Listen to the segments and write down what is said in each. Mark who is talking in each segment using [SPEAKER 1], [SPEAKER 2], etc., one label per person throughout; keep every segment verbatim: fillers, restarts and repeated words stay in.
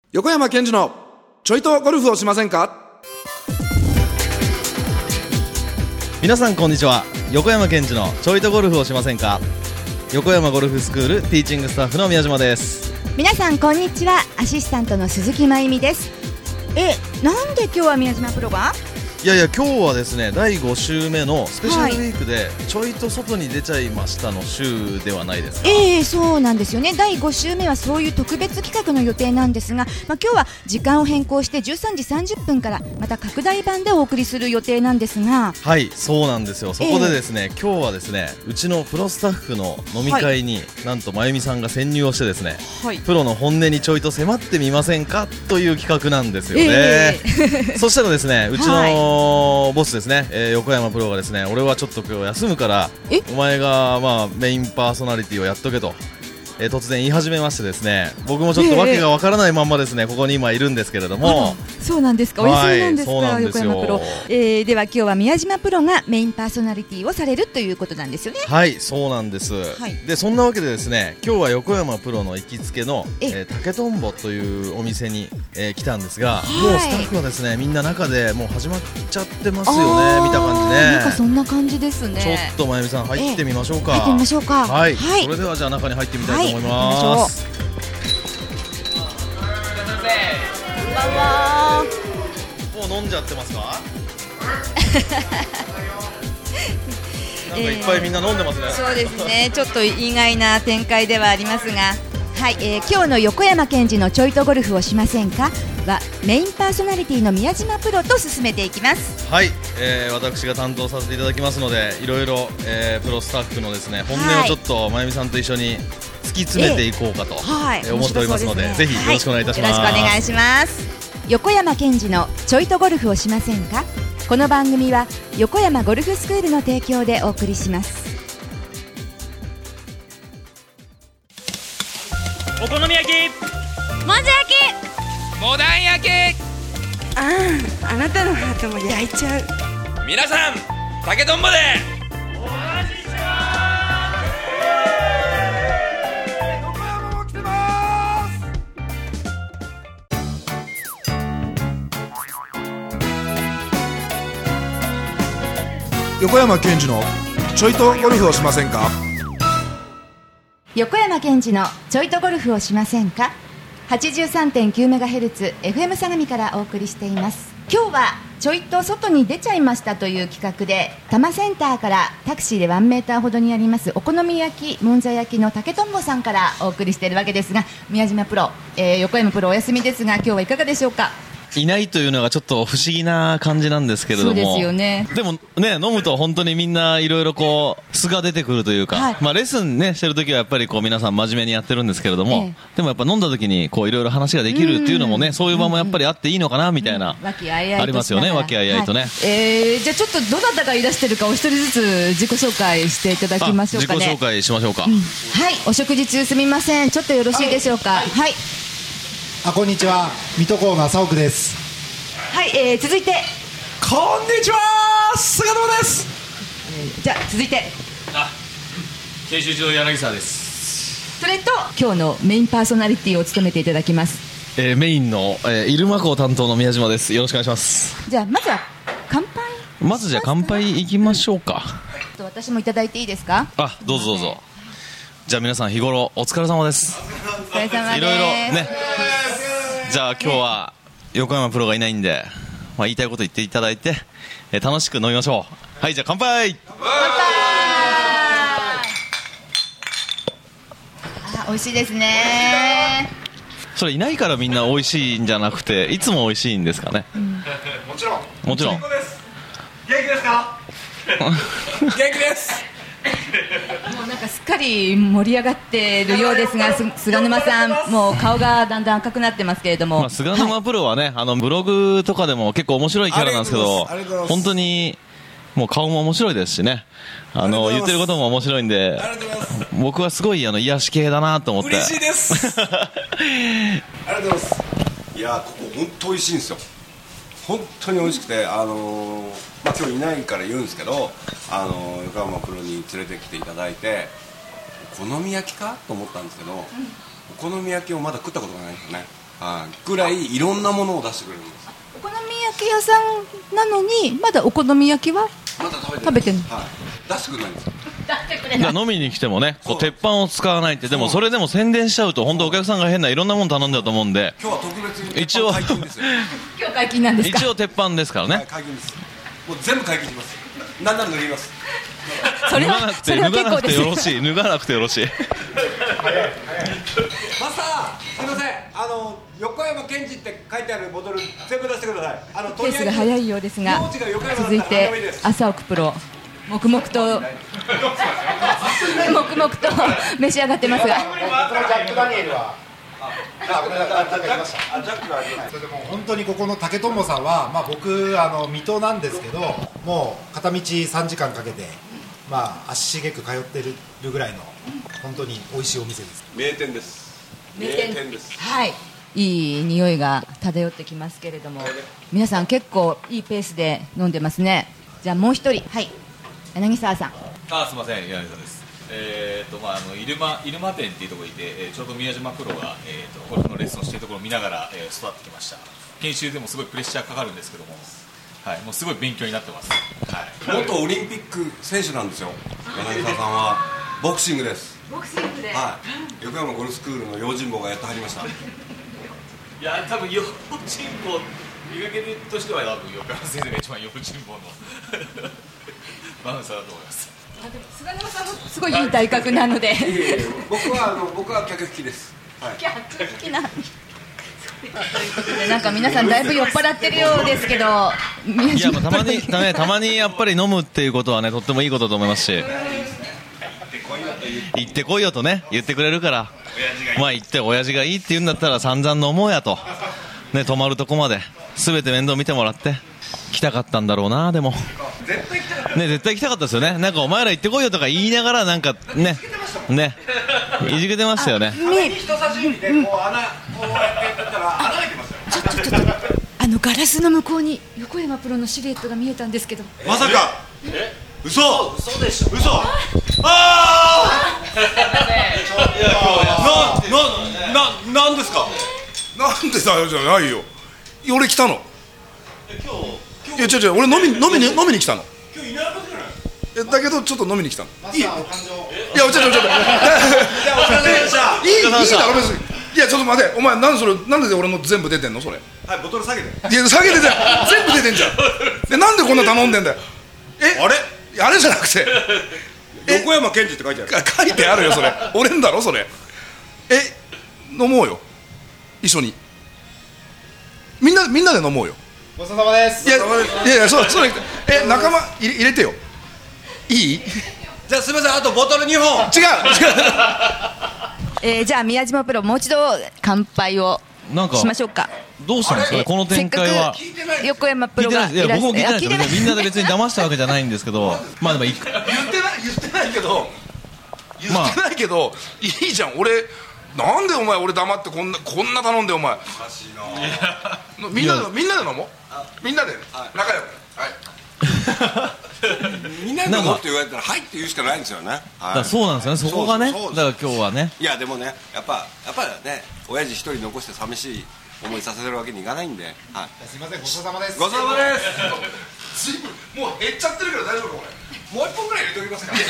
[SPEAKER 1] 横山健二のちょいとゴルフをしませんか。
[SPEAKER 2] 皆さんこんにちは。横山健二のちょいとゴルフをしませんか。横山ゴルフスクールティーチングスタッフの宮島です。
[SPEAKER 3] 皆さんこんにちは。アシスタントの鈴木真由美です。え、なんで今日は宮島プロが？
[SPEAKER 2] いやいや、今日はですねだいご週目のスペシャルウィークでちょいと外に出ちゃいましたの週ではないですか。
[SPEAKER 3] ええー、そうなんですよね。だいご週目はそういう特別企画の予定なんですが、まあ、今日は時間を変更してじゅうさんじさんじゅっぷんからまた拡大版でお送りする予定なんですが、
[SPEAKER 2] はい、そうなんですよ。そこでですね、えー、今日はですねうちのプロスタッフの飲み会に、はい、なんと真由美さんが潜入をしてですね、はい、プロの本音にちょいと迫ってみませんかという企画なんですよね、えー、そしたらですねうちの、はい、ボスですね、えー、横山プロがですね、俺はちょっと今日休むからお前がまあメインパーソナリティをやっとけと、えー、突然言い始めましてですね、僕もちょっと訳がわからないまんまですね、ここに今いるんですけれども。
[SPEAKER 3] そうなんですか、お休みなんですか、
[SPEAKER 2] はい、そうなんですよ。
[SPEAKER 3] 横山プロ、えー、では今日は宮島プロがメインパーソナリティをされるということなんですよね。
[SPEAKER 2] はい、そうなんです、はい、でそんなわけでですね、今日は横山プロの行きつけのえー、竹とんぼというお店に、えー、来たんですが、はい、もうスタッフはですねみんな中でもう始まっちゃってますよね。見た感じね、
[SPEAKER 3] なんかそんな感じですね。
[SPEAKER 2] ちょっと真由美さん入ってみましょうか。
[SPEAKER 3] 入ってみましょうか。
[SPEAKER 2] はい、
[SPEAKER 3] はい、
[SPEAKER 2] それではじゃあ中に入ってみたいと思います。
[SPEAKER 3] はい、こんばんは。
[SPEAKER 2] もう飲んじゃってますか？なんかいっぱいみんな飲んでますね、
[SPEAKER 3] えー、そうですね、ちょっと意外な展開ではありますが、はい、えー、今日の横山健二のちょいとゴルフをしませんかはメインパーソナリティの宮島プロと進めていきます。
[SPEAKER 2] はい、えー、私が担当させていただきますので、いろいろ、えー、プロスタッフのですね本音をちょっと真由美さんと一緒に突き詰めていこうかと、えーはい、思っておりますので、ぜひよろしくお願いいたします。
[SPEAKER 3] はい、よろしくお願いします。横山健二のちょいとゴルフをしませんか。この番組は横山ゴルフスクールの提供でお送りします。
[SPEAKER 4] お好み焼き、
[SPEAKER 5] もんじゃ焼き、
[SPEAKER 4] モダン焼き、
[SPEAKER 5] ああ、あなたのハートも焼いちゃう。
[SPEAKER 4] 皆さん竹とんぼでお待ちしてます。横山も来てます。
[SPEAKER 1] 横山健二のちょいとゴルフをしませんか。
[SPEAKER 3] 横山健二のちょいとゴルフをしませんか。 はちじゅうさんてんきゅうメガヘルツ エフエム 相模からお送りしています。今日はちょいと外に出ちゃいましたという企画で、多摩センターからタクシーでワンメーターほどにありますお好み焼きもんじゃ焼きの竹とんぼさんからお送りしているわけですが、宮島プロ、えー、横山プロお休みですが、今日はいかがでしょうか。
[SPEAKER 2] いないというのがちょっと不思議な感じなんですけれども。
[SPEAKER 3] そうですよね。
[SPEAKER 2] でもね、飲むと本当にみんないろいろこう素が出てくるというか、はい、まあレッスンねしてる時はやっぱりこう皆さん真面目にやってるんですけれども、ええ、でもやっぱ飲んだ時にこういろいろ話ができるっていうのもね、そういう場もやっぱりあっていいのかなみたいな、
[SPEAKER 3] 和気あいあいと
[SPEAKER 2] ありますよね、和気あいあいとね。はい、
[SPEAKER 3] えー、じゃあちょっとどなたがいらしてるかお一人ずつ自己紹介していただきましょうかね。
[SPEAKER 2] 自己紹介しましょうか。
[SPEAKER 3] うん、はい、お食事中すみません、ちょっとよろしいでしょうか。はい、はい、
[SPEAKER 6] あ、こんにちは、水戸港の朝奥です。
[SPEAKER 3] はい、えー、続いて
[SPEAKER 7] こんにちは、菅野です。
[SPEAKER 3] えー、じゃあ続いて
[SPEAKER 4] あ、研修長柳沢です。
[SPEAKER 3] それと今日のメインパーソナリティを務めていただきます、
[SPEAKER 2] えー、メインの、えー、入間港担当の宮島です。よろしくお願いします。
[SPEAKER 3] じゃあまずは乾杯。
[SPEAKER 2] まずじゃあ乾杯いきましょうか。
[SPEAKER 3] ちょっと私もいただいていいですか。
[SPEAKER 2] あ、どうぞどうぞ。じゃあ皆さん日頃お疲れ様です。
[SPEAKER 3] お疲れ様です。
[SPEAKER 2] いろいろね。じゃあ今日は横山プロがいないんで、まあ、言いたいこと言っていただいて、えー、楽しく飲みましょう。はい、じゃあ乾杯。乾杯。
[SPEAKER 3] あ、美味しいですね。
[SPEAKER 2] それいないからみんな美味しいんじゃなくて、いつも美味しいんですかね。うん、
[SPEAKER 7] もちろん
[SPEAKER 2] もちろん。
[SPEAKER 7] 元気ですか。元気です。
[SPEAKER 3] もうなんかすっかり盛り上がっているようですが、菅沼さんもう顔がだんだん赤くなってますけれども、
[SPEAKER 2] まあ、菅沼プロはね、はい、あのブログとかでも結構面白いキャラなんですけど、本当にもう顔も面白いですしね、あの言ってることも面白いんで、僕はすごいあの癒し系だなと思って。
[SPEAKER 7] 嬉しいですありがとうございます。
[SPEAKER 8] いや、ここ本当美味しいんですよ。本当に美味しくて、あのーまあ、今日いないから言うんですけど、あのー、横山プロに連れてきていただいて、お好み焼きかと思ったんですけど、うん、お好み焼きをまだ食ったことがないんですよね。 はい、ぐらいいろんなものを出してくれるんです。
[SPEAKER 3] お好み焼き屋さんなのにまだお好み焼きは
[SPEAKER 8] まだ食べて
[SPEAKER 3] 食べてるの、
[SPEAKER 8] はい、出してくれないんですよ。
[SPEAKER 3] 出してくれない。
[SPEAKER 2] 飲みに来てもねこう鉄板を使わないって。でもそれでも宣伝しちゃうと本当お客さんが変ないろんなもの頼んだと思うんで、
[SPEAKER 8] 今日は特別に鉄板解禁ですよ。
[SPEAKER 3] 今日解禁なんですか。
[SPEAKER 2] 一応鉄板ですからね、
[SPEAKER 8] はい、解禁です。もう全部解禁します。なんなら脱ぎます。
[SPEAKER 3] それは
[SPEAKER 2] 脱がなくて脱がなくてよろしい脱がなくてよろしい。
[SPEAKER 8] マスター、すみません、あの横山健二って書いてあるボトル全部出してください。あの
[SPEAKER 3] ペースが早いようですが、
[SPEAKER 8] 名字が横山だったら
[SPEAKER 3] 続いて
[SPEAKER 8] 何でもいいです。
[SPEAKER 3] 朝奥プロ黙々と黙々と召し上がってますが、
[SPEAKER 6] ジャックダニエルはそれでもう本当にここの竹友さんは、まあ、僕あの水戸なんですけど、もう片道さんじかんかけて、まあ、足しげく通ってるぐらいの本当に美味しいお店です。
[SPEAKER 8] 名店です。
[SPEAKER 3] 名店
[SPEAKER 8] 名店です。
[SPEAKER 3] はい、いい匂いが漂ってきますけれども、皆さん結構いいペースで飲んでますね。じゃあもう一人、はい、柳沢さん。
[SPEAKER 9] あ、すみません、柳沢です。えーとまあ、あの入間入間店っていうところにいて、えー、ちょうど宮島プロが、えー、とゴルフのレッスンをしているところを見ながら、えー、育ってきました。研修でもすごいプレッシャーかかるんですけども、はい、もうすごい勉強になってます。はい、
[SPEAKER 8] 元オリンピック選手なんですよ、柳沢さんは。ボクシングです。
[SPEAKER 3] ボクシングで、
[SPEAKER 8] はい、横山ゴルフスクールの用心棒がやってはりました。
[SPEAKER 9] いや、多分用心棒見かけとしては多分横山先生が一番用心棒のバウンサーだと思います。
[SPEAKER 3] 菅沼さんもすごいいい体格なので
[SPEAKER 8] いえいえ、僕はあの僕は客引きです。はい、
[SPEAKER 3] 客引きなということで、なんか皆さんだいぶ酔っ払ってるようですけど、
[SPEAKER 2] いや、まあ、たまにたね、たまにやっぱり飲むっていうことはねとってもいいことだと思いますし、行ってこいよとね言ってくれるから、まあ行って親父がいいって言うんだったら散々飲もうやとね、泊まるとこまで全て面倒見てもらって来たかったんだろうな。でも
[SPEAKER 8] 絶対来たかった
[SPEAKER 2] ね、絶対来たかったですよね。なんかお前ら行ってこいよとか言いながらなんかねねいじけてましたよね。
[SPEAKER 8] 人差し指でこう穴こうやってやったら穴開いてますよ。
[SPEAKER 3] ちょっとちょっとあのガラスの向こうに横山プロのシルエットが見えたんですけど、
[SPEAKER 7] まさかえ嘘嘘でしょ嘘ああな、な、な、なんですかなんでだよじゃないよ。俺来たの。いや違う違う、俺飲み飲みに飲みに来たの。今日いないはずじゃない。だけどちょっと飲みに来たの。いい。いや違う違う違う。いやお疲れ様でした。いいいいだろ別に。いやちょっと待て、お前なんでそれなんで俺の全部出てんのそれ。 はい、ボトル下げて。
[SPEAKER 8] いや下げてじゃん。全部出てんじゃん。でなんでこんな頼んでんだよ。え
[SPEAKER 7] あれ
[SPEAKER 8] あれじゃなくて
[SPEAKER 7] 横山健二って書いてある。
[SPEAKER 8] 書いてあるよそれ。俺んだろそれ。え飲もうよ一緒に。みんなみんなで飲もうよ。
[SPEAKER 6] ごちそうさまです。
[SPEAKER 8] いやいやいやそうそうえ仲間入れ入れてよ。いい？
[SPEAKER 7] じゃあすみません、あとボトルにほん。
[SPEAKER 8] 違う違う。
[SPEAKER 3] えー、じゃあ宮島プロもう一度乾杯を
[SPEAKER 2] なんか
[SPEAKER 3] しましょうか。
[SPEAKER 2] どうしたんですかねこの展開は。
[SPEAKER 3] せっかく横山プロがいらっしゃ
[SPEAKER 2] いや僕も聞いてないですよ。
[SPEAKER 3] 聞いてない
[SPEAKER 2] みんなで別に騙したわけじゃないんですけどまあでもいく
[SPEAKER 8] 言ってない言ってないけど言ってないけど、いいじゃん。俺なんでお前俺黙ってこんなこんな頼んでお前。みんなでみんなで飲もう。みんなで仲良く。はい。みんなで飲もうって言われたらはいって言うしかないんですよね。
[SPEAKER 2] だからそうなんですよね。そこがね。だ
[SPEAKER 8] そうそう
[SPEAKER 2] から今日はね。
[SPEAKER 8] いやでもねやっぱやっぱね親父一人残して寂しい思いさせるわけにいかないんで。はい。
[SPEAKER 6] すみません、ごちそうさまです。
[SPEAKER 8] ごちそうさまです。随分もう減っちゃってるけど大丈夫かこれ。もう一本ぐらい入れておきますか。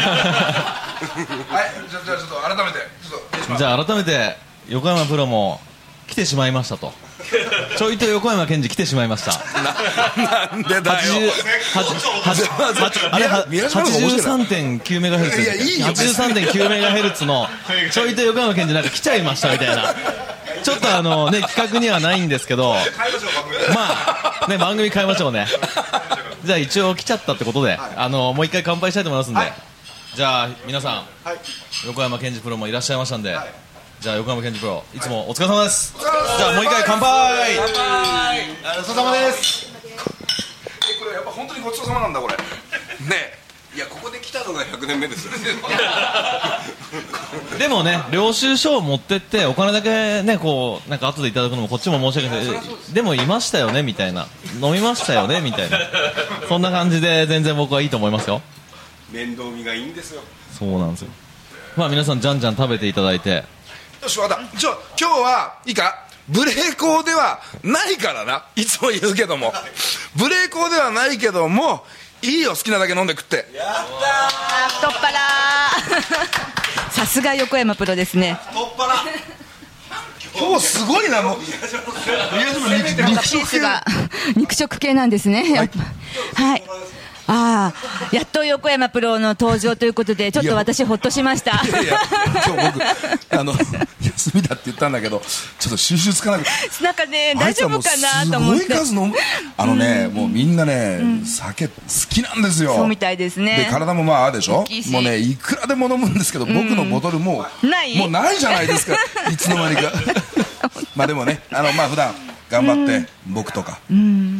[SPEAKER 8] はい、じゃあじゃあちょっと改めてちょっとお願いします。
[SPEAKER 2] じゃあ改めて横山プロも来てしまいましたと。ちょいと横山健二来てしまいました。
[SPEAKER 8] なんでだよ。
[SPEAKER 2] あれははちじゅうさんてんきゅうメガヘルツ。
[SPEAKER 8] いやいいよ。
[SPEAKER 2] はちじゅうさんてんきゅうメガヘルツのちょいと横山健二なんか来ちゃいましたみたいな。ちょっとあのね企画にはないんですけど、まあね番組変えましょうね。じゃあ一応来ちゃったってことで、あのもう一回乾杯したいと思いますんで、じゃあ皆さん横山健二プロもいらっしゃいましたんで。じゃあ横山健二プロいつもお疲れ様です。じゃあもう一回乾杯。
[SPEAKER 8] 乾杯。ごちそうさまです。えこれやっぱ本当にごちそうさまなんだこれ。ねえいやここで来たのがひゃくねんめですよ。
[SPEAKER 2] でもね領収書を持ってってお金だけねこうなんか後でいただくのもこっちも申し訳ない。でもいましたよねみたいな、飲みましたよねみたいな、そんな感じで全然僕はいいと思いますよ。
[SPEAKER 8] 面倒見がいいんですよ。
[SPEAKER 2] そうなんですよ。まあ皆さんじゃんじゃん食べていただいて。
[SPEAKER 8] よしわかった。じゃあ今日はいいか無礼講ではないからな、いつも言うけども無礼講ではないけども、いいよ好きなだけ飲んで食って。やった
[SPEAKER 3] 太っ腹さすが横山プロですね。
[SPEAKER 7] 太っ腹今日すごいな、もう
[SPEAKER 3] 肉食系が肉食系なんですね、はい、はい、ああ、やっと横山プロの登場ということで、ちょっと私ほっとしました。
[SPEAKER 8] いやいや今日僕あの休みだって言ったんだけど、ちょっと収集つかなくて、
[SPEAKER 3] なんかね、大丈夫かなと思って。
[SPEAKER 8] すごい数のあのね、もうみんなね、うん、酒好きなんですよ。
[SPEAKER 3] そうみたいですね。
[SPEAKER 8] で体もまああるでしょ。もうね、いくらでも飲むんですけど、僕のボトルもうないもうないじゃないですかいつの間にかまあでもね、あのまあ普段頑張って僕とか、うん、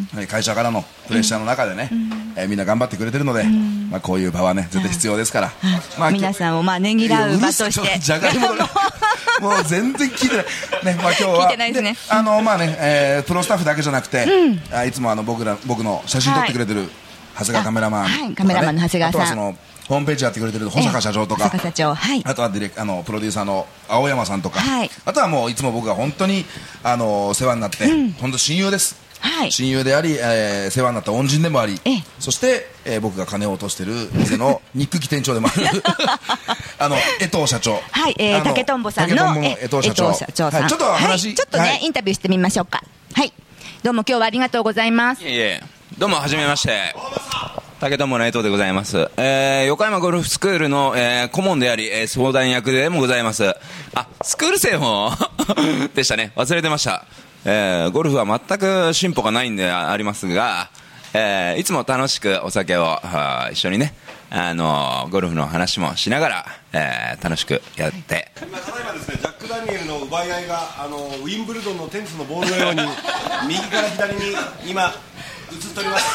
[SPEAKER 8] 会社からのプレッシャーの中でね、うん、えー、みんな頑張ってくれてるので、うん、まあ、こういう場はね絶対必要ですから、
[SPEAKER 3] うん、まあ、皆さんをまあねぎらう場として
[SPEAKER 8] じゃがいもがもう全然聞いてない、ね、まあ、今日は
[SPEAKER 3] 聞いてないですね。
[SPEAKER 8] あのまあね、えー、プロスタッフだけじゃなくて、うん、あいつもあの僕ら僕の写真撮ってくれてる長谷川カメラマン、
[SPEAKER 3] はい、カメラマンの長谷川さん、
[SPEAKER 8] あとはそのホームページやってくれてる保坂社長とか、
[SPEAKER 3] 保坂社長、はい、
[SPEAKER 8] あとはディレクあのプロデューサーの青山さんとか、はい、あとはもういつも僕が本当にあの世話になって、うん、本当親友です、はい、親友であり、えー、世話になった恩人でもあり、そして、えー、僕が金を落としている店の憎き店長でもあるあの江藤社長、
[SPEAKER 3] はい、えー、竹とんぼさんの
[SPEAKER 8] 江藤社長、
[SPEAKER 3] 社長さん、
[SPEAKER 8] はい、ちょっと話、
[SPEAKER 3] はい、ちょっとね、はい、インタビューしてみましょうか。はい、どうも今日はありがとうございます。
[SPEAKER 10] いえいえ、どうもはじめまして、竹とんぼの江藤でございます。えー、横山ゴルフスクールの、えー、顧問であり、えー、相談役でもございます。あ、スクール生もでしたね、忘れてました。えー、ゴルフは全く進歩がないんでありますが、えー、いつも楽しくお酒を一緒にね、あのー、ゴルフの話もしながら、えー、楽しくやって、
[SPEAKER 11] 今ただいまですね、ジャック・ダニエルの奪い合いがあのウィンブルドンのテニスのボールのように右から左に今移っております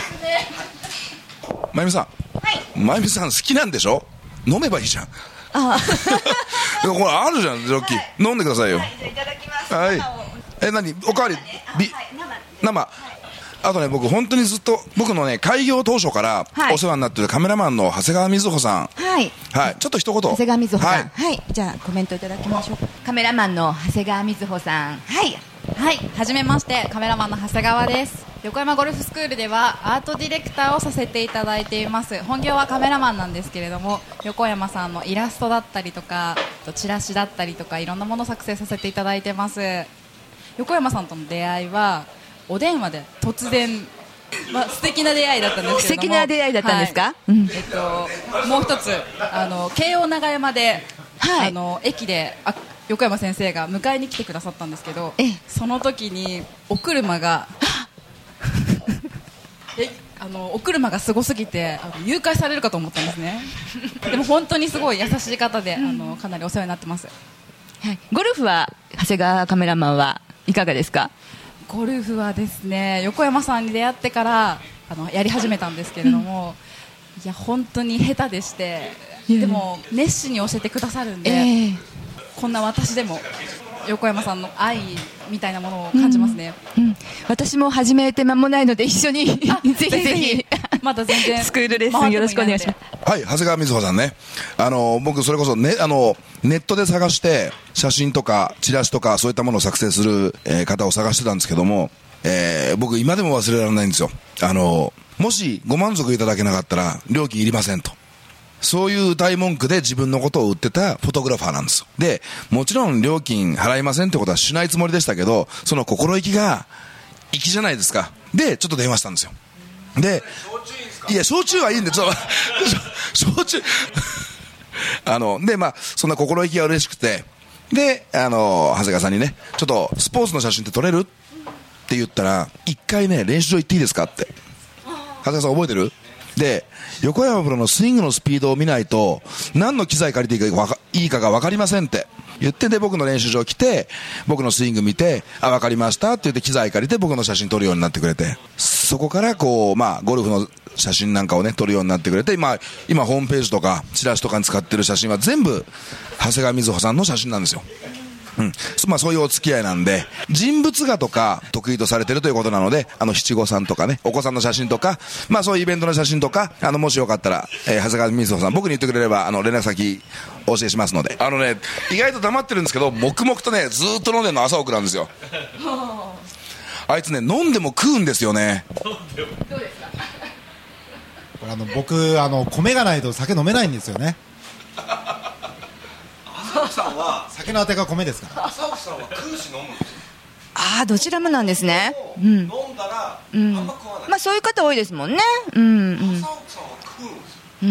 [SPEAKER 8] まゆみさん、はい、まゆみさん好きなんでしょ、飲めばいいじゃん。ああこれあるじゃん、ジョッキー、はい、飲んでくださいよ。はい、じゃあいただきます。はい、え、何おかわり、ね、び、はい、生、はい、あとね、僕本当にずっと僕のね開業当初からお世話になっているカメラマンの長谷川瑞穂さん、はい、はい、ちょっと一言。
[SPEAKER 3] 長谷川瑞穂さん、はい、はい、じゃあコメントいただきましょう。カメラマンの長谷川瑞穂さん、はい、
[SPEAKER 12] はい、はじめまして、カメラマンの長谷川です。横山ゴルフスクールではアートディレクターをさせていただいています。本業はカメラマンなんですけれども、横山さんのイラストだったりとかチラシだったりとかいろんなものを作成させていただいてます。横山さんとの出会いはお電話で突然、まあ、素敵な出会いだったんですけれども、
[SPEAKER 3] 素敵な出会いだったんですか、はい、
[SPEAKER 12] うん、えっと、もう一つ、あの京王長山で、はい、あの駅であ横山先生が迎えに来てくださったんですけど、その時にお車がえあのお車がすごすぎてあの誘拐されるかと思ったんですねでも本当にすごい優しい方で、うん、あのかなりお世話になってます。
[SPEAKER 3] はい、ゴルフは長谷川カメラマンはいかがですか？
[SPEAKER 12] ゴルフはですね、横山さんに出会ってからあのやり始めたんですけれども、うん、いや本当に下手でして、でも熱心に教えてくださるんで、えー、こんな私でも横山さんの愛みたいなものを感じますね、
[SPEAKER 3] うんうん、私も始めて間もないので一緒にぜひぜひ
[SPEAKER 12] また全然
[SPEAKER 3] スクールレッスンよろしくお願いします。
[SPEAKER 8] はい、長谷川瑞穂さんね、あの僕それこそ、ね、あのネットで探して写真とかチラシとかそういったものを作成する、えー、方を探してたんですけども、えー、僕今でも忘れられないんですよ。あのもしご満足いただけなかったら料金いりませんと、そういう歌い文句で自分のことを売ってたフォトグラファーなんですよ。で、もちろん料金払いませんってことはしないつもりでしたけど、その心意気が粋じゃないですか。で、ちょっと電話したんですよ。で、いや、焼酎はいいんで、ちょっと、焼酎あの、で、まあ、そんな心意気が嬉しくて、で、あの、長谷川さんにね、ちょっとスポーツの写真って撮れるって言ったら、一回ね、練習場行っていいですかって。長谷川さん覚えてる？で、横山プロのスイングのスピードを見ないと何の機材借りていいかいいかが分かりませんって言って、で僕の練習場来て僕のスイング見て、あ、分かりましたって言って機材借りて僕の写真撮るようになってくれて、そこからこう、まあ、ゴルフの写真なんかをね撮るようになってくれて、まあ、今ホームページとかチラシとかに使ってる写真は全部長谷川瑞穂さんの写真なんですよ。
[SPEAKER 7] うん、まあそういうお付き合いなんで、人物画とか得意とされてるということなので、あの七五三とかね、お子さんの写真とか、まあそういうイベントの写真とか、あのもしよかったら、えー、長谷川瑞穂さん、僕に言ってくれればあの連絡先お教えしますので。あのね、意外と黙ってるんですけど、黙々とねずーっと飲んでるの朝奥なんですよ。あいつね、飲んでも食うんですよね。どうですか？
[SPEAKER 6] これあの僕あの米がないと酒飲めないんですよね。
[SPEAKER 11] 朝奥さんは
[SPEAKER 6] 酒のあてが米ですから。
[SPEAKER 11] 朝奥さんは食うし飲むんですよ。
[SPEAKER 3] ああ、どちらもなんですね。うん、
[SPEAKER 11] 飲んだら、うん、あんま食わない。
[SPEAKER 3] まあそういう方多いですもんね。うんうん。
[SPEAKER 11] 朝奥さんは食うんですよ。
[SPEAKER 3] うん。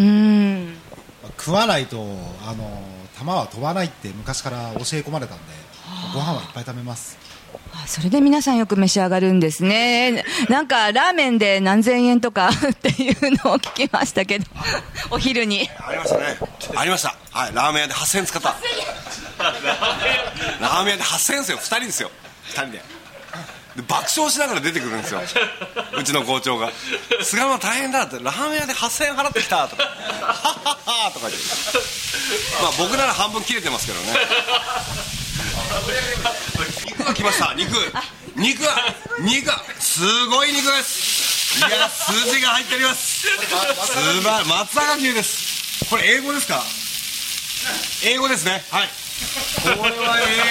[SPEAKER 6] 食わないとあの玉は飛ばないって昔から教え込まれたんで、ご飯はいっぱい食べます。
[SPEAKER 3] それで皆さんよく召し上がるんですね。なんかラーメンで何千円とかっていうのを聞きましたけどお昼に
[SPEAKER 11] ありましたね。ありました、はい、ラーメン屋ではっせんえん使ったラーメン屋ではっせんえんですよ。ふたりですよ。ふたりでで爆笑しながら出てくるんですようちの校長が菅山大変だって、ラーメン屋ではっせんえん払ってきたとかはっはっはとか言ってまあ僕なら半分切れてますけどね肉が来ました。肉肉が肉がすごい肉です。いや筋が入っております。すば松阪牛です。これ英語ですか？英語ですね。はい、これは英語です。これ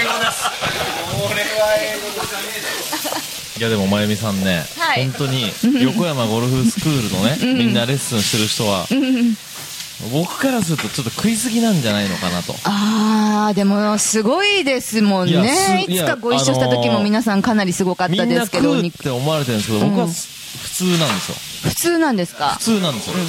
[SPEAKER 11] は英語です。
[SPEAKER 2] いやでもまゆみさんね、はい、本当に横山ゴルフスクールのね、うん、みんなレッスンしてる人は、うん、僕からするとちょっと食いすぎなんじゃないのかなと。
[SPEAKER 3] ああ、でもすごいですもんね。 い, いつかご一緒した時も皆さんかなりすごかったですけど、
[SPEAKER 2] みんな食うって思われてるんですけど、僕は普通なんですよ。
[SPEAKER 3] 普通なんですか？
[SPEAKER 2] 普通なんですよ、うん、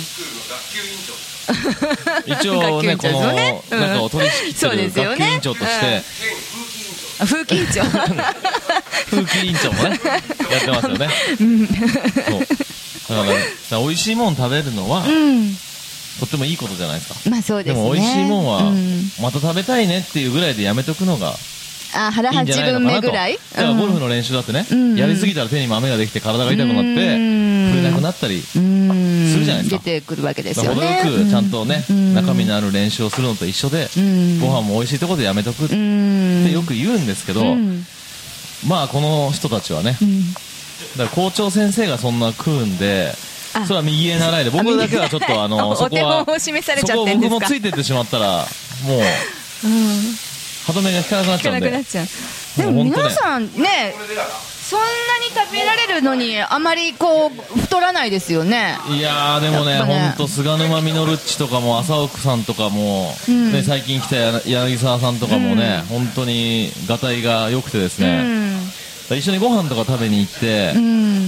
[SPEAKER 2] 一応ね、この中を取り仕切ってる学級委員長として、
[SPEAKER 3] 風紀委員長
[SPEAKER 2] 風紀委員長もねやってますよねそうだから、ね、だから美味しいもん食べるのは、うん、とってもいいことじゃないですか。
[SPEAKER 3] まあそうですね。
[SPEAKER 2] でも美味しいもんは、うん、また食べたいねっていうぐらいでやめとくのが
[SPEAKER 3] あ腹はちぶんめぐらい。
[SPEAKER 2] だからゴルフの練習だってね、うん、やりすぎたら手に豆ができて体が痛くなって、うん、振れなくなったりするじゃないですか。
[SPEAKER 3] 出てくるわけですよね。
[SPEAKER 2] 程よくちゃんとね、うん、中身のある練習をするのと一緒で、うん、ご飯も美味しいところでやめとくってよく言うんですけど、うん、まあこの人たちはね、うん、だから校長先生がそんな食うんで、それは右へ習いで、僕だけはちょっとあのそこはそこを僕もついてってしまったらもう、うん歯止めが効かなくなっちゃうんで。
[SPEAKER 3] でも皆さんね、そんなに食べられるのにあまりこう太らないですよね。
[SPEAKER 2] いやーでもね、本当菅沼みのるっちとかも朝奥さんとかも、うんね、最近来た柳沢さんとかもね、うん、本当にがたいが良くてですね、うん、一緒にご飯とか食べに行って、うん、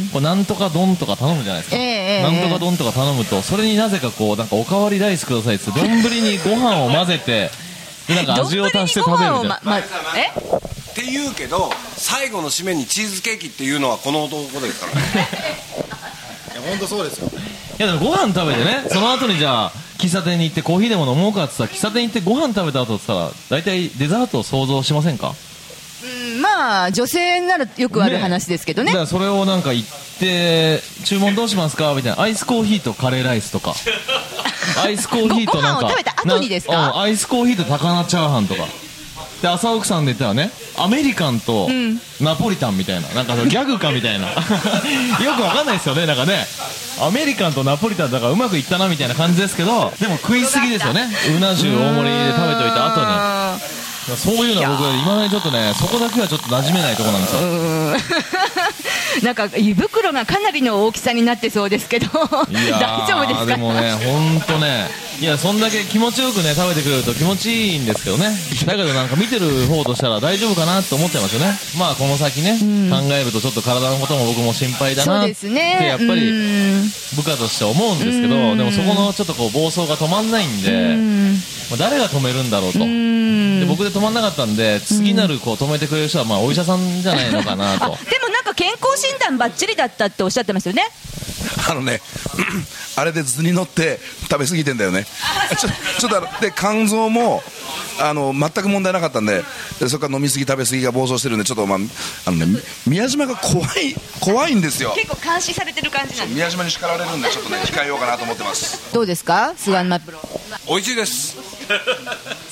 [SPEAKER 2] こうなんとか丼とか頼むじゃないですか、えー、なんとか丼とか頼むと、それになぜかこうなんかおかわりライスくださいって丼にご飯を混ぜてでなんか味を足して食べるみたいな、まま、え
[SPEAKER 11] って言うけど最後の締めにチーズケーキっていうのはこの男ですからね
[SPEAKER 6] いや本当そうですよ。
[SPEAKER 2] いやでもご飯食べてね、その後にじゃあ喫茶店に行ってコーヒーでも飲もうかって言ったら、喫茶店行ってご飯食べた後って言ったら大体デザートを想像しませんか？
[SPEAKER 3] うん、まあ女性ならよくある話ですけどね。
[SPEAKER 2] だからそれをなんか言って注文どうしますかみたいな、アイスコーヒーとカレーライスとかアイスコーヒーとなんか
[SPEAKER 3] ご飯を食べた後にですか？
[SPEAKER 2] アイスコーヒーと高菜チャーハンとかで、朝奥さんで言ったらね、アメリカンとナポリタンみたいな、なんかギャグかみたいなよくわかんないですよね。なんかね、アメリカンとナポリタンだからうまくいったなみたいな感じですけど、でも食いすぎですよね。うな重大盛りで食べといた後に、そういうのは僕今までちょっとね、そこだけはちょっと馴染めないところなんですよ。う
[SPEAKER 3] ーんなんか胃袋がかなりの大きさになってそうですけど大丈夫ですか？
[SPEAKER 2] でもね、ほんとね、いやそんだけ気持ちよくね食べてくれると気持ちいいんですけどね。だけどなんか見てる方としたら大丈夫かなと思っちゃいますよね。まあこの先ね、うん、考えるとちょっっと体のことも僕も心配だなってやっぱり部下として思うんですけど、でもそこのちょっとこう暴走が止まんないんで、まあ誰が止めるんだろうと。で僕で止まんなかったんで、次なるこう止めてくれる人はまあお医者さんじゃないのかなと。
[SPEAKER 3] でもなんか健康診断バッチリだったっておっしゃってますよね。
[SPEAKER 7] あのねあれで図に乗って食べ過ぎてんだよね。ちょちょっとあので肝臓もあの全く問題なかったん で, でそこから飲み過ぎ食べ過ぎが暴走してるんで、ちょっと、まああのね、宮島が怖い怖いんですよ。
[SPEAKER 3] 結構監視されてる感じなんです。
[SPEAKER 7] 宮島に叱られるんでちょっとね控えようかなと思ってます。
[SPEAKER 3] どうですか、菅沼プロ。
[SPEAKER 11] 美味しいです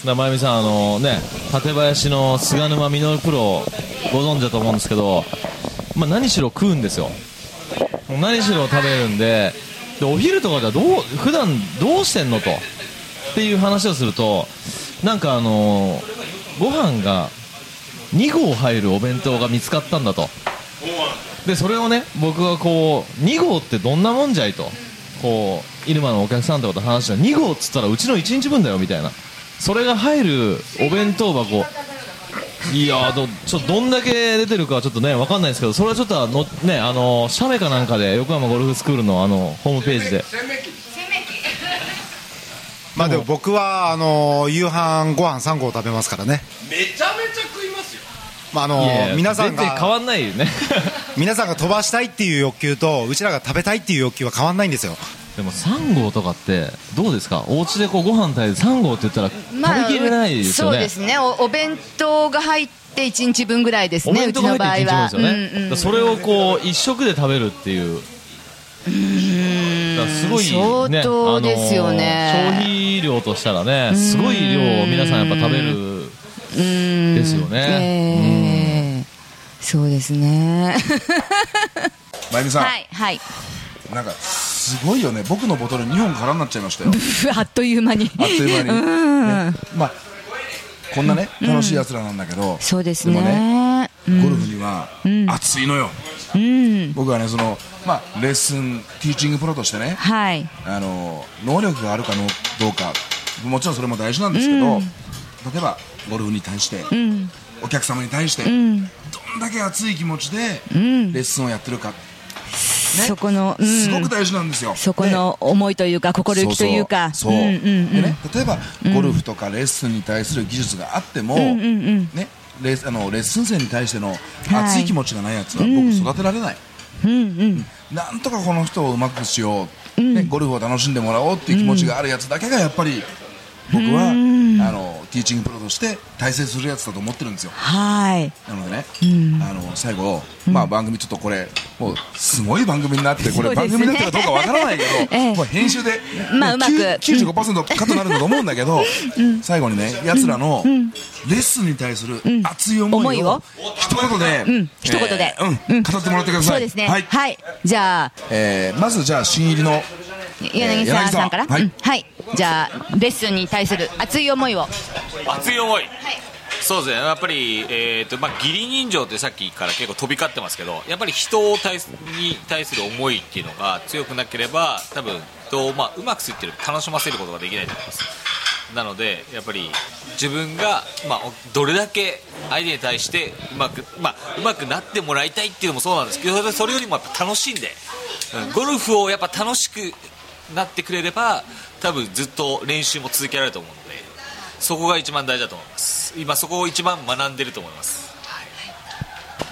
[SPEAKER 2] だ真由美さん、あのね、館林の菅沼実プロをご存知だと思うんですけど、まあ、何しろ食うんですよ。何しろ食べるんで、でお昼とかではどう普段どうしてんのとっていう話をすると、なんかあのー、ご飯がに合入るお弁当が見つかったんだと。でそれをね、僕がこうに合ってどんなもんじゃいと、こう入間のお客さんとかと話したら、に合っつったらうちのいちにちぶんだよみたいな、それが入るお弁当箱、いやー、どちょっとどんだけ出てるかはちょっとね分かんないですけど、それはちょっとあのね、あの写メかなんかで横山ゴルフスクールのあのホームページで。
[SPEAKER 6] まあでも僕はあの夕飯ご飯さん合食べますからね。
[SPEAKER 4] めちゃめちゃ食いますよ。
[SPEAKER 6] まああの
[SPEAKER 2] いやいや
[SPEAKER 6] 皆さんが
[SPEAKER 2] 全然変わんないよね
[SPEAKER 6] 皆さんが飛ばしたいっていう欲求とうちらが食べたいっていう欲求は変わんないんですよ。
[SPEAKER 2] でもさん合とかってどうですか、お家でこうご飯食べてさん合って言ったら食べきれないですよね。
[SPEAKER 3] そうですね、 お, お弁当が入っていちにちぶんぐらいですね、うちの場合は。
[SPEAKER 2] それをこう一食で食べるっていう、
[SPEAKER 3] うーん、
[SPEAKER 2] だからすごい、ね、
[SPEAKER 3] 相当ですよね、
[SPEAKER 2] あのー、消費量としたらね、すごい量を皆さんやっぱ食べるですよね。
[SPEAKER 3] えー、そうですね
[SPEAKER 7] 真由美さん、
[SPEAKER 3] はいはい、
[SPEAKER 7] なんかすごいよね、僕のボトルにほん空になっちゃいましたよ
[SPEAKER 3] あっという間に
[SPEAKER 7] あっという間に、
[SPEAKER 3] うん
[SPEAKER 7] ね、まあこんなね楽しいやつらなんだけど、
[SPEAKER 3] うん、そうですね、
[SPEAKER 7] でもね、
[SPEAKER 3] うん、
[SPEAKER 7] ゴルフには熱いのよ、
[SPEAKER 3] うん、
[SPEAKER 7] 僕はね、その、まあ、レッスンティーチングプロとしてね、
[SPEAKER 3] はい、
[SPEAKER 7] あの能力があるかのどうか、もちろんそれも大事なんですけど、うん、例えばゴルフに対して、うん、お客様に対して、うん、どんだけ熱い気持ちでレッスンをやってるか、ね、
[SPEAKER 3] そこの、うん、
[SPEAKER 7] すごく大事なんですよ。
[SPEAKER 3] そこの思いというか心意気というか、
[SPEAKER 7] そうそうそう、うんうんうん、でね、例えばゴルフとかレッスンに対する技術があっても、うんうんうん、ね、レー、あのレッスン生に対しての熱い気持ちがないやつは僕育てられない、うんうん、なんとかこの人をうまくしよう、ね、ゴルフを楽しんでもらおうっていう気持ちがあるやつだけがやっぱり僕は、うん、あのティーチングプロとして大成するやつだと思ってるんですよ。
[SPEAKER 3] はい。
[SPEAKER 7] なのでね、うん、あの最後、まあ、番組ちょっとこれもうすごい番組になって、これ番組になってるかどうかわからないけど、ええ、もう編集で、
[SPEAKER 3] まあ、うまく
[SPEAKER 7] きゅうじゅうごパーセント カットになるんだと思うんだけど、うん、最後にね、やつらのレッスンに対する熱い思いを一言で、
[SPEAKER 3] うん、一言で、
[SPEAKER 7] えーうん、語ってもらってください。
[SPEAKER 3] そうですね。
[SPEAKER 7] はい。
[SPEAKER 3] はい、じゃあ、
[SPEAKER 7] えー、まずじゃあ新入りの
[SPEAKER 3] 柳沢さんから、
[SPEAKER 7] はい、
[SPEAKER 3] はい、じゃあレッスンに対する熱い思いを。
[SPEAKER 9] 熱い思い、はい、そうですね、やっぱり、えーとまあ、義理人情ってさっきから結構飛び交ってますけど、やっぱり人を対すに対する思いっていうのが強くなければ、多分と、まあ、うまくすってる楽しませることができないと思います。なのでやっぱり自分が、まあ、どれだけ相手に対してうまく、まあ、うまくなってもらいたいっていうのもそうなんですけど、それよりもやっぱ楽しんで、うん、ゴルフをやっぱ楽しくなってくれれば多分ずっと練習も続けられると思うので、そこが一番大事だと思います。今そこを一番学んでると思います、はい、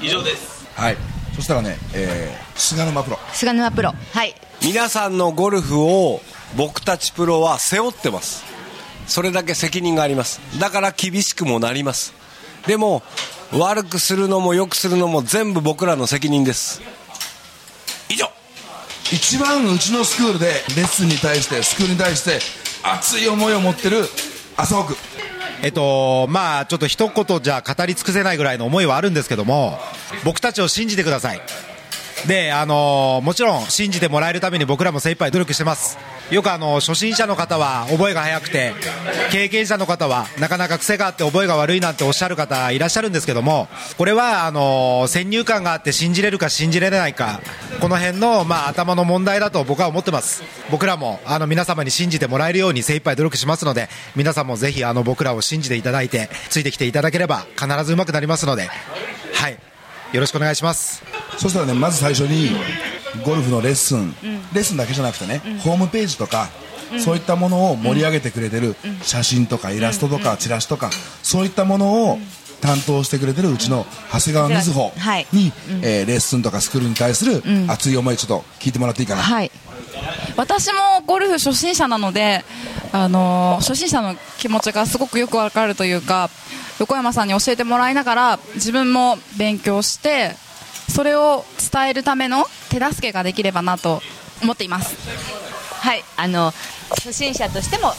[SPEAKER 9] 以上です。
[SPEAKER 7] はい、そしたらね、えー、菅沼プロ
[SPEAKER 3] 菅沼プロ、はい、
[SPEAKER 11] 皆さんのゴルフを僕たちプロは背負ってます。それだけ責任があります。だから厳しくもなります。でも悪くするのも良くするのも全部僕らの責任です。以上。
[SPEAKER 7] 一番うちのスクールでレッスンに対してスクールに対して熱い思いを持ってる浅尾君、
[SPEAKER 6] えっとまあちょっと一言じゃ語り尽くせないぐらいの思いはあるんですけども、僕たちを信じてください。で、あのもちろん信じてもらえるために僕らも精一杯努力してます。よくあの初心者の方は覚えが早くて、経験者の方はなかなか癖があって覚えが悪いなんておっしゃる方いらっしゃるんですけども、これはあの先入観があって信じれるか信じれないか、この辺の、まあ、頭の問題だと僕は思ってます。僕らもあの皆様に信じてもらえるように精一杯努力しますので、皆さんもぜひあの僕らを信じていただいてついてきていただければ必ず上手くなりますので、はい、よろしくお願いします。
[SPEAKER 7] そしたらね、まず最初にゴルフのレッスン、うん、レッスンだけじゃなくてね、うん、ホームページとか、うん、そういったものを盛り上げてくれてる写真とかイラストとかチラシとか、そういったものを担当してくれてるうちの長谷川瑞穂に、うんえー、レッスンとかスクールに対する熱い思いちょっと聞いてもらっていいかな。
[SPEAKER 12] はい、私もゴルフ初心者なので、あのー、初心者の気持ちがすごくよくわかるというか、横山さんに教えてもらいながら自分も勉強して、それを伝えるための手助けができればなと思っています。
[SPEAKER 3] はい、あの初心者としても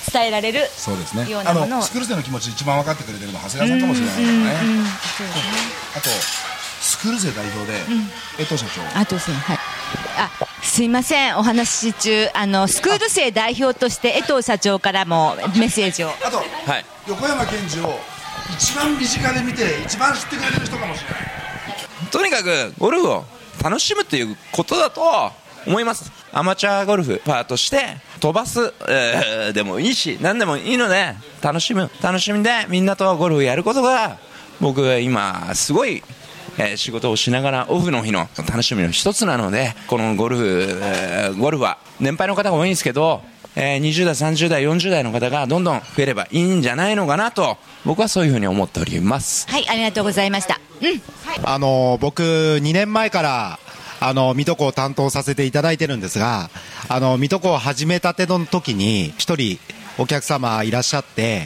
[SPEAKER 3] 伝えられる
[SPEAKER 7] そうですね。
[SPEAKER 3] ようなものを、
[SPEAKER 7] あのスクール生の気持ち一番分かってくれてるのは長谷川さんかもしれないですね。
[SPEAKER 3] うんうんうんそうですね。
[SPEAKER 7] あとスクール生代表で、
[SPEAKER 3] うん
[SPEAKER 7] 江藤社長。
[SPEAKER 3] あとですね、はい。あ、すいません、お話し中、あのスクール生代表として江藤社長からもメッセージを。
[SPEAKER 7] あと、
[SPEAKER 10] はい、
[SPEAKER 7] 横山健二を一番身近で見て一番知ってくれてる人かもしれない。
[SPEAKER 10] とにかくゴルフを楽しむということだと思います。アマチュアゴルフパーとして飛ばす、えー、でもいいし何でもいいので楽しむ楽しみでみんなとゴルフやることが僕は今すごい、えー、仕事をしながらオフの日の楽しみの一つなので、このゴルフ、えー、ゴルフは年配の方が多いんですけど、えー、にじゅう代さんじゅう代よんじゅう代の方がどんどん増えればいいんじゃないのかなと僕はそういうふうに思っております。
[SPEAKER 3] はい、ありがとうございました。うん、はい、
[SPEAKER 6] あの僕にねんまえからあの水戸港を担当させていただいてるんですが、あの水戸港を始めたての時に一人お客様いらっしゃって、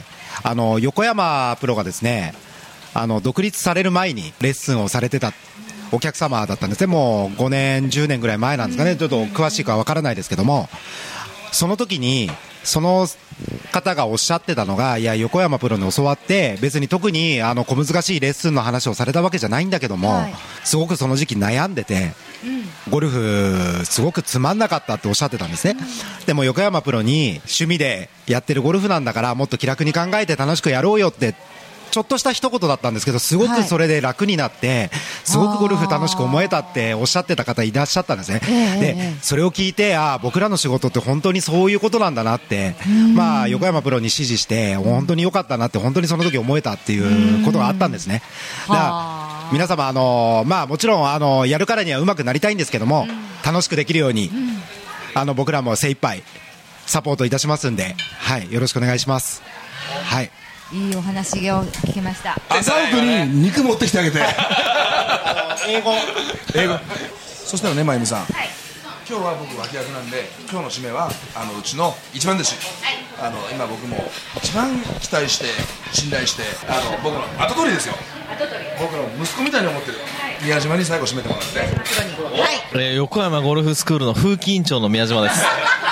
[SPEAKER 6] あの横山プロがですね、あの独立される前にレッスンをされてたお客様だったんですね。もうごねんじゅうねんぐらい前なんですかね、ちょっと詳しいかは分からないですけども、その時にその方がおっしゃってたのが、いや横山プロに教わって別に特にあの小難しいレッスンの話をされたわけじゃないんだけども、はい、すごくその時期悩んでて、うん、ゴルフすごくつまんなかったっておっしゃってたんですね、うん、でも横山プロに趣味でやってるゴルフなんだからもっと気楽に考えて楽しくやろうよってちょっとした一言だったんですけど、すごくそれで楽になって、はい、すごくゴルフ楽しく思えたっておっしゃってた方いらっしゃったんですね、えー、でそれを聞いて、あ僕らの仕事って本当にそういうことなんだなって、まあ、横山プロに指示して本当に良かったなって本当にその時思えたっていうことがあったんですね。だから皆様、あの、まあ、もちろんあのやるからには上手くなりたいんですけども、楽しくできるようにあの僕らも精一杯サポートいたしますんで、はい、よろしくお願いします。はい、
[SPEAKER 3] いいお話を聞きました。
[SPEAKER 7] 朝奥に肉持ってきてあげて英語英語そしたらね、まゆみさん、はい、今日は僕脇役なんで、今日の締めはあのうちの一番弟子、はい、あの今僕も一番期待して信頼してあの僕の跡取りですよ、僕の息子みたいに思ってる、はい、宮島に最後締めてもらって、はい、
[SPEAKER 2] えー、横山ゴルフスクールの風紀委員長の宮島です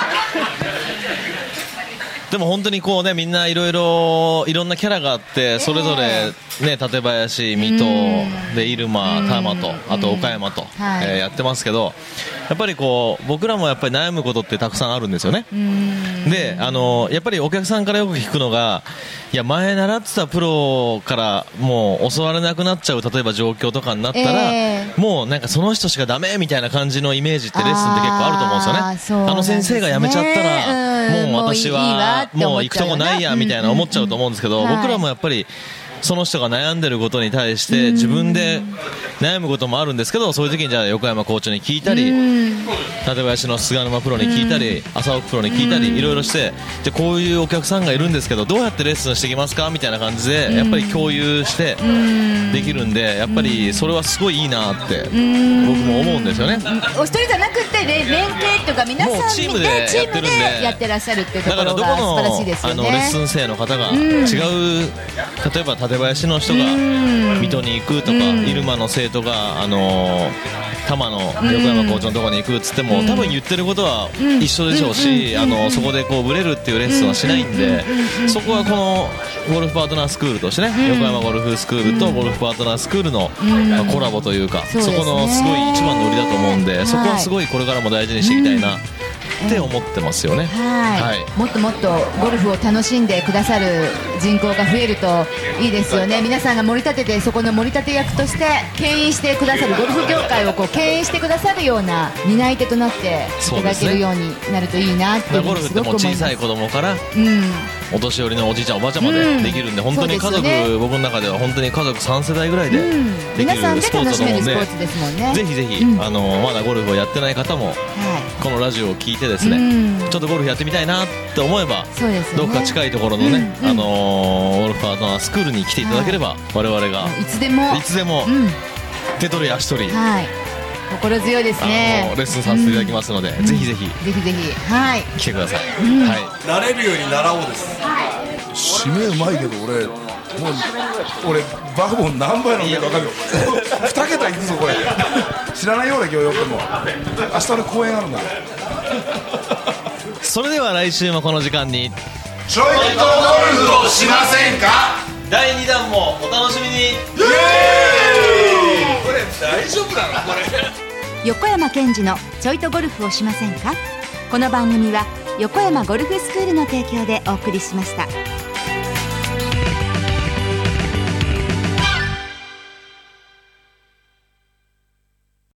[SPEAKER 2] でも本当にこうね、みんないろいろいろんなキャラがあって、それぞれね、館林、水戸で入間、多摩と、あと岡山と、はい、えー、やってますけど、やっぱりこう僕らもやっぱり悩むことってたくさんあるんですよね。で、あのやっぱりお客さんからよく聞くのが、いや前習ってたプロからもう教われなくなっちゃう例えば状況とかになったら、えー、もうなんかその人しかダメみたいな感じのイメージってレッスンって結構あると思うんですよね。あの先生が辞めちゃったら、もう私はもう行くとこないやみたいな思っちゃうと思うんですけど、僕らもやっぱりその人が悩んでることに対して自分で悩むこともあるんですけど、そういう時にじゃあ横山コーチに聞いたり、館林の菅沼プロに聞いたり、浅奥プロに聞いたり、いろいろして、でこういうお客さんがいるんですけどどうやってレッスンしてきますかみたいな感じでやっぱり共有してできるんで、やっぱりそれはすごいいいなって僕も思うんですよね。
[SPEAKER 3] お一人じゃなくて連携というか皆さん
[SPEAKER 2] チームでやってるんで、
[SPEAKER 3] やってらっしゃるっていうところが素晴らしいですよね。
[SPEAKER 2] だからどこのあのレッスン生の方が違う、例えば館林の人が水戸に行くとか、入間の生徒があの多摩の横山コーチのところに行くっつっても、多分言ってることは一緒でしょうし、あのそこでこうブレるっていうレッスンはしないんで、そこはこのゴルフパートナースクールとしてね、横山ゴルフスクールとゴルフパートナースクールの、まあ、コラボというか、そこのすごい一番の売りだと思うんで、そこはすごいこれからも大事にしていきたいなって思ってますよね。
[SPEAKER 3] はい、はい、もっともっとゴルフを楽しんでくださる人口が増えるといいですよね。皆さんが盛り立てて、そこの盛り立て役として牽引してくださる、ゴルフ業界をこう牽引してくださるような担い手となっていただけるようになるといいなっていうふうにすごく思います。ゴルフってもう小さい子供から、うん、お年寄りのおじいちゃんおばあちゃんまでできるんで、うん、本当に家族、ね、僕の中では本当に家族さん世代ぐらいでできるスポーツだと思うんで、ぜひぜひ、うん、あのまだゴルフをやってない方も、はい、このラジオを聞いてですね、うん、ちょっとゴルフやってみたいなって思えば、そうですね、どこか近いところのね、うんうん、あのー、ゴルフパートナースクールに来ていただければ、はい、我々がいつでもいつでも、うん、手取り足取り、はい、心強いですね、あのレッスンさせていただきますので、うん、ぜひぜひぜひぜひ、はい、来てください、うん、はい、
[SPEAKER 11] 慣れるように習おうです、はい、
[SPEAKER 7] 締めうまいけど俺もう俺バーボン何杯飲んでるか分かるよに桁いくぞこれ知らないよ俺今日よくも明日の公演あるんだ
[SPEAKER 2] それでは来週もこの時間に
[SPEAKER 8] ちょいとゴルフをしませんか。
[SPEAKER 2] だいにだんもお楽しみに。イエーイ。
[SPEAKER 8] これ大丈夫なのこれ。
[SPEAKER 3] 横山健二のちょいとゴルフをしませんか。この番組は横山ゴルフスクールの提供でお送りしました。